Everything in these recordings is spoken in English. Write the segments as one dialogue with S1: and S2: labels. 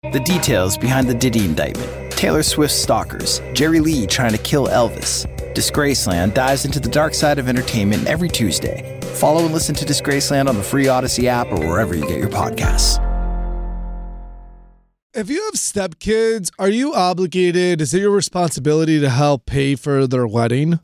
S1: The details behind the Diddy indictment, Taylor Swift's stalkers, Jerry Lee trying to kill Elvis. Disgraceland dives into the dark side of entertainment every Tuesday. Follow and listen to Disgraceland on the free Odyssey app or wherever you get your podcasts.
S2: If you have stepkids, are you obligated? Is it your responsibility to help pay for their wedding?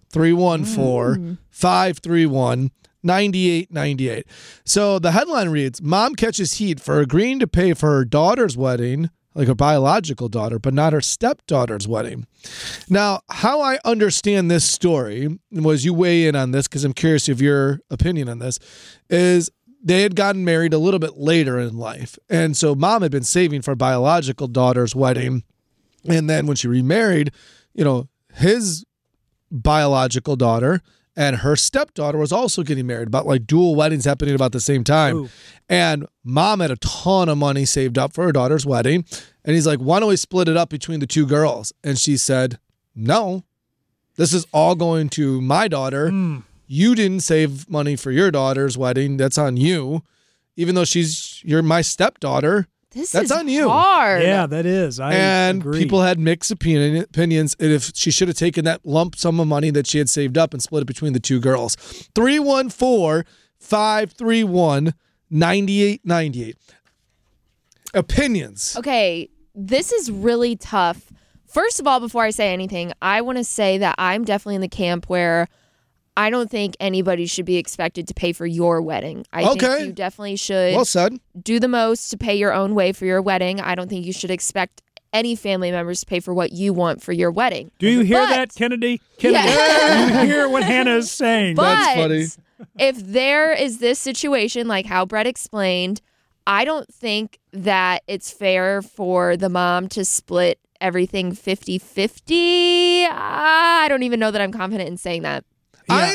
S2: 314-531-9898. So the headline reads, Mom catches heat for agreeing to pay for her daughter's wedding, like her biological daughter, but not her stepdaughter's wedding. Now, how I understand this story, was you weigh in on this because I'm curious of your opinion on this, is they had gotten married a little bit later in life. And so mom had been saving for biological daughter's wedding. And then when she remarried, his biological daughter and her stepdaughter was also getting married, about like dual weddings happening about the same time. Ooh. And mom had a ton of money saved up for her daughter's wedding. And he's like, why don't we split it up between the two girls? And she said, no, this is all going to my daughter. You didn't save money for your daughter's wedding. That's on you. Even though you're my stepdaughter, that's on you.
S3: Hard.
S4: Yeah, that is. I agree.
S2: People had mixed opinions if she should have taken that lump sum of money that she had saved up and split it between the two girls. 314-531-9898. Opinions.
S3: Okay, this is really tough. First of all, before I say anything, I want to say that I'm definitely in the camp where I don't think anybody should be expected to pay for your wedding. I think you definitely should do the most to pay your own way for your wedding. I don't think you should expect any family members to pay for what you want for your wedding.
S4: Do you hear that, Kennedy? Yeah. You hear what Hannah is saying.
S2: That's funny.
S3: If there is this situation, like how Brett explained, I don't think that it's fair for the mom to split everything 50-50. I don't even know that I'm confident in saying that.
S4: Yeah.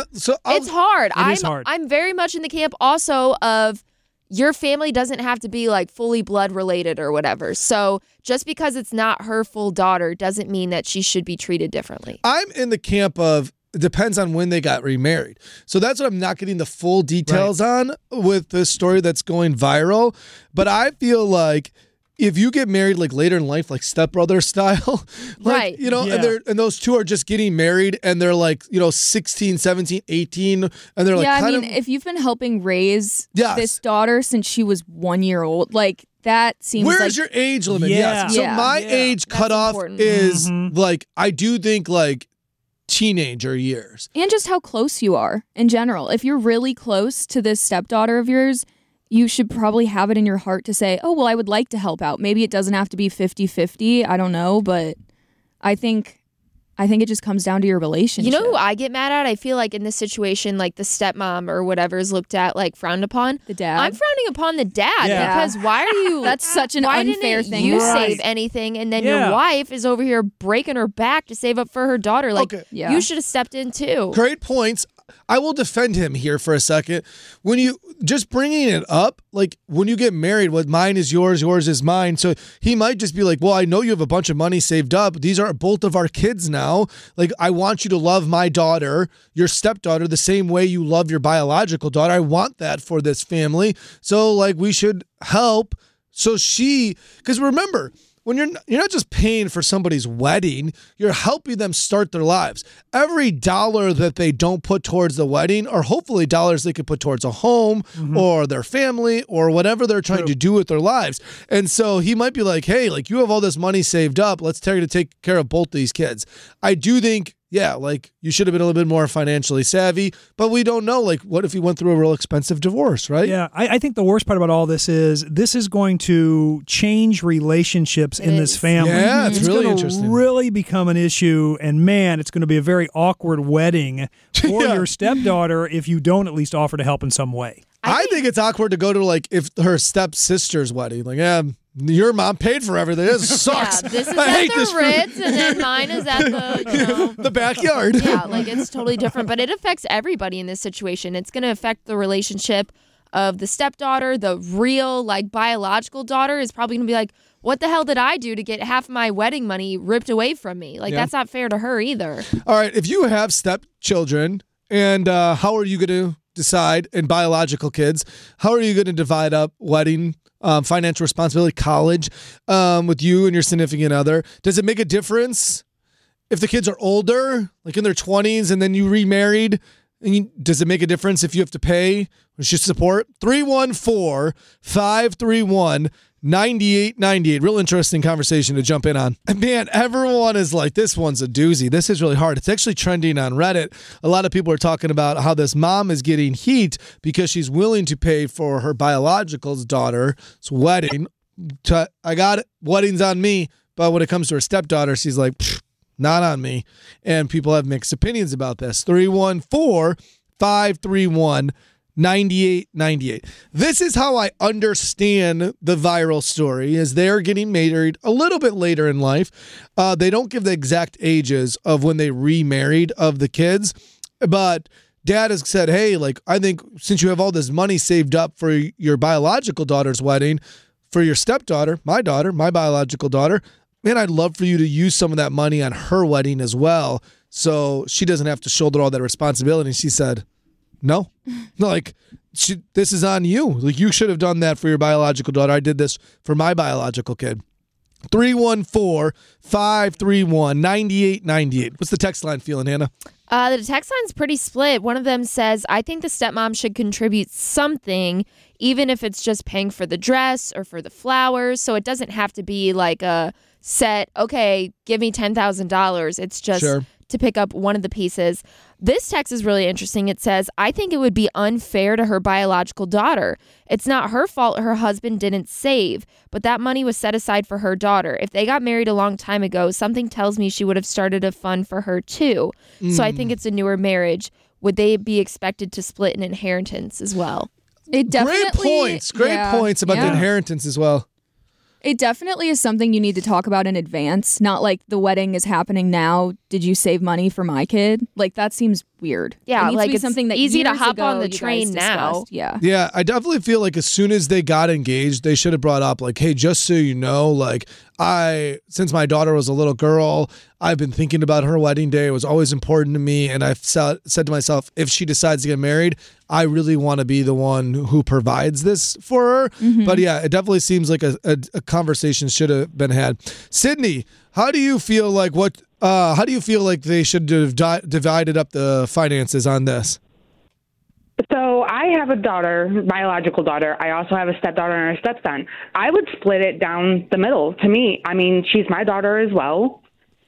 S3: It's hard.
S4: It is hard.
S3: I'm very much in the camp also of your family doesn't have to be like fully blood related or whatever. So just because it's not her full daughter doesn't mean that she should be treated differently.
S2: I'm in the camp of it depends on when they got remarried. So that's what I'm not getting the full details on with this story that's going viral. But I feel like if you get married like later in life, like stepbrother style, like, and those two are just getting married and they're like, 16, 17, 18. And they're like,
S5: if you've been helping raise this daughter since she was 1 year old, like that seems
S2: Where's your age limit?
S4: Yeah.
S2: Yes. So my age cutoff is like, I do think like teenager years.
S5: And just how close you are in general. If you're really close to this stepdaughter of yours, you should probably have it in your heart to say, oh, well, I would like to help out. Maybe it doesn't have to be 50-50. I don't know, but I think it just comes down to your relationship.
S3: You know who I get mad at? I feel like in this situation, like the stepmom or whatever is looked at, like frowned upon.
S5: The dad.
S3: I'm frowning upon the dad because why are you...
S5: That's such an unfair thing.
S3: You save anything and then your wife is over here breaking her back to save up for her daughter. Like, you should have stepped in too.
S2: Great points. I will defend him here for a second. When you just bringing it up, like when you get married, what mine is yours, yours is mine. So he might just be like, well, I know you have a bunch of money saved up. These are both of our kids now. Like, I want you to love my daughter, your stepdaughter, the same way you love your biological daughter. I want that for this family. So like we should help. So because remember, when you're not just paying for somebody's wedding, you're helping them start their lives. Every dollar that they don't put towards the wedding are hopefully dollars they could put towards a home or their family or whatever they're trying to do with their lives. And so he might be like, hey, like you have all this money saved up. Let's tell you to take care of both these kids. I do think, like you should have been a little bit more financially savvy, but we don't know, like what if he went through a real expensive divorce, right?
S4: Yeah, I think the worst part about all this is going to change relationships in this family.
S2: Yeah, it's really interesting.
S4: Really become an issue, and man, it's going to be a very awkward wedding for your stepdaughter if you don't at least offer to help in some way.
S2: I think it's awkward to go to like if her stepsister's wedding, like your mom paid for everything. This sucks.
S3: Yeah, this is at the Ritz, and then mine is at the
S2: the backyard.
S3: Yeah, like it's totally different, but it affects everybody in this situation. It's going to affect the relationship of the stepdaughter. The real, like, biological daughter is probably going to be like, what the hell did I do to get half of my wedding money ripped away from me? Like, that's not fair to her either.
S2: All right, if you have stepchildren, and how are you going to decide, and biological kids, how are you going to divide up wedding financial responsibility, college, with you and your significant other. Does it make a difference if the kids are older, like in their 20s, and then you remarried? Does it make a difference if you have to pay or just support? 314-531-9898. Real interesting conversation to jump in on. And man, everyone is like, this one's a doozy. This is really hard. It's actually trending on Reddit. A lot of people are talking about how this mom is getting heat because she's willing to pay for her biological daughter's wedding. I got it. Wedding's on me. But when it comes to her stepdaughter, she's like, not on me. And people have mixed opinions about this. 314-531-9898. This is how I understand the viral story, is they're getting married a little bit later in life. They don't give the exact ages of when they remarried of the kids, but dad has said, hey, like, I think since you have all this money saved up for your biological daughter's wedding, for your stepdaughter, my biological daughter, man, I'd love for you to use some of that money on her wedding as well, so she doesn't have to shoulder all that responsibility. And she said, no, like, this is on you. Like, you should have done that for your biological daughter. I did this for my biological kid. 314-531-9898. What's the text line feeling, Hannah?
S3: The text line's pretty split. One of them says, I think the stepmom should contribute something, even if it's just paying for the dress or for the flowers. So it doesn't have to be like a set, okay, give me $10,000. It's just to pick up one of the pieces. This text is really interesting. It says, I think it would be unfair to her biological daughter. It's not her fault her husband didn't save, but that money was set aside for her daughter. If they got married a long time ago, something tells me she would have started a fund for her too. So I think it's a newer marriage. Would they be expected to split an inheritance as well?
S2: Great points about the inheritance as well.
S5: It definitely is something you need to talk about in advance. Not like the wedding is happening now. Did you save money for my kid? Like, that seems weird.
S3: Yeah,
S5: it needs
S3: like
S5: to be
S3: it's
S5: something that
S3: easy to
S5: years
S3: hop
S5: ago
S3: on the
S5: you guys
S3: train now.
S5: discussed. Yeah.
S2: Yeah, I definitely feel like as soon as they got engaged, they should have brought up like, hey, just so you know, like, since my daughter was a little girl, I've been thinking about her wedding day. It was always important to me. And I've said to myself, if she decides to get married, I really want to be the one who provides this for her. Mm-hmm. But yeah, it definitely seems like a conversation should have been had. Sydney, how do you feel like they should have divided up the finances on this?
S6: So I have a daughter, biological daughter. I also have a stepdaughter and a stepson. I would split it down the middle. To me, I mean, she's my daughter as well.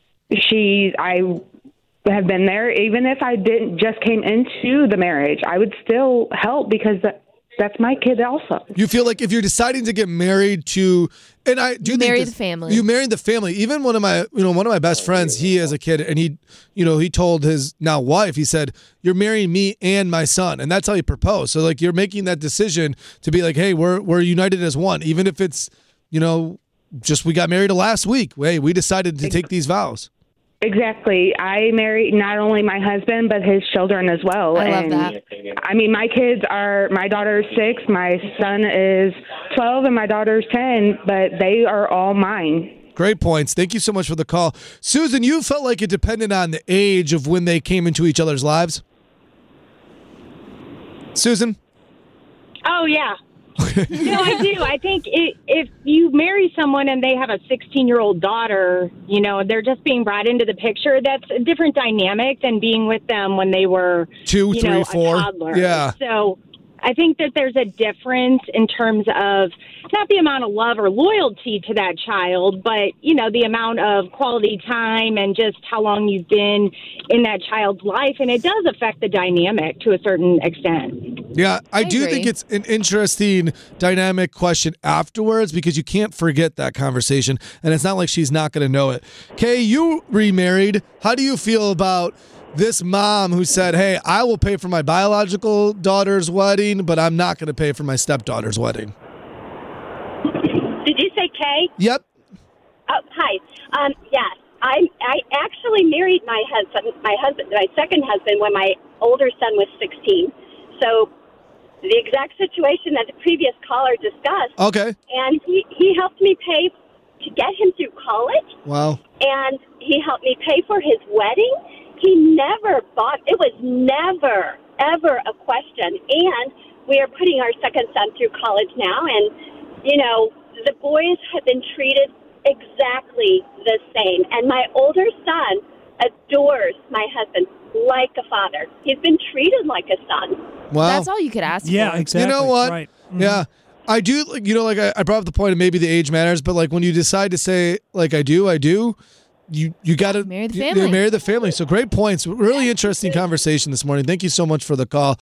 S6: I have been there. Even if I didn't just came into the marriage, I would still help because that's my kid also. You feel like if you're deciding to get married to, and I do
S3: marry the family.
S6: You marry the family. Even one of my best friends, he has a kid, and he told his now wife, he said, "You're marrying me and my son," and that's how he proposed. So like you're making that decision to be like, hey, we're united as one, even if it's just we got married last week. Hey, we decided to take these vows. Exactly. I married not only my husband, but his children as well.
S3: I love that.
S6: I mean, my daughter is 6, my son is 12, and my daughter's 10, but they are all mine.
S2: Great points. Thank you so much for the call. Susan, you felt like it depended on the age of when they came into each other's lives? Susan?
S7: Oh, yeah. No, I do. I think if you marry someone and they have a 16-year-old daughter, they're just being brought into the picture. That's a different dynamic than being with them when they were 2, 3, 4. A toddler.
S2: Yeah.
S7: So I think that there's a difference in terms of not the amount of love or loyalty to that child, but, the amount of quality time and just how long you've been in that child's life. And it does affect the dynamic to a certain extent.
S2: Yeah, I do think it's an interesting dynamic question afterwards because you can't forget that conversation. And it's not like she's not going to know it. Kay, you remarried. How do you feel about this mom who said, hey, I will pay for my biological daughter's wedding, but I'm not going to pay for my stepdaughter's wedding?
S8: Did you say Kay?
S2: Yep.
S8: Oh, hi. Yes. I actually married my second husband, when my older son was 16. So the exact situation that the previous caller discussed.
S2: Okay.
S8: And he helped me pay to get him through college.
S2: Wow.
S8: And he helped me pay for his wedding. He never bought, it was never, ever a question. And we are putting our second son through college now, and you know, the boys have been treated exactly the same. And my older son adores my husband like a father. He's been treated like a son.
S2: Wow.
S3: That's all you could ask for.
S4: Yeah, exactly.
S2: You know what?
S4: Right. Mm-hmm.
S2: Yeah. I do, like I brought up the point of maybe the age matters, but like when you decide to say like I do, you got to
S3: marry the family.
S2: Marry the family. So great points. Really interesting conversation this morning. Thank you so much for the call.